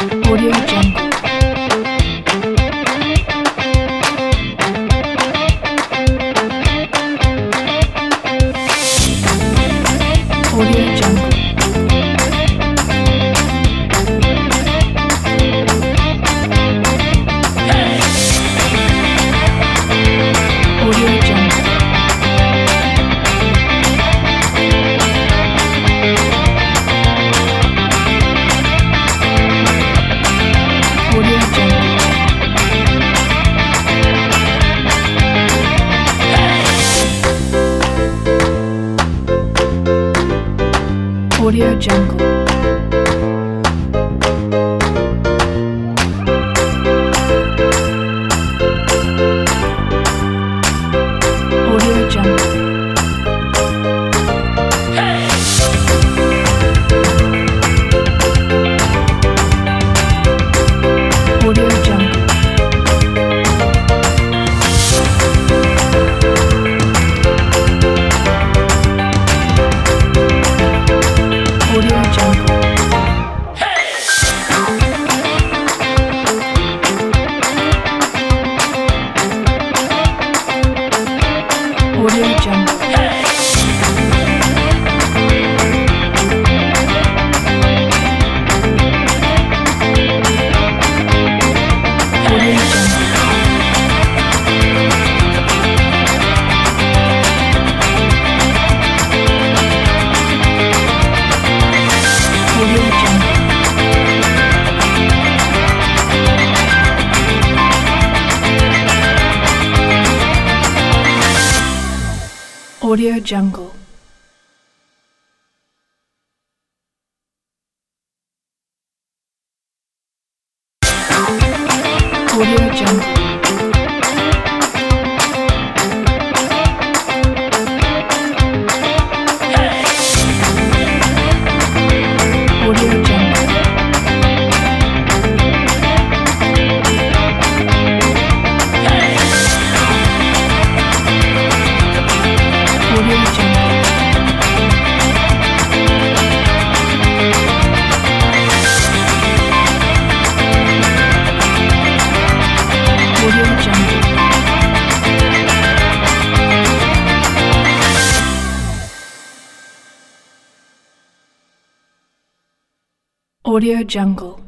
Audio Jungle. Audio Jungle. Audio Jungle. Audio Jungle. Audio Jungle. Audio Jungle. Audio Jungle. Audio Jungle. Audio Jungle. Audio Jungle. Audio Jungle. Audio Jungle. Audio Jungle. Audio Jungle. Audio Jungle. Audio Jungle. Audio Jungle.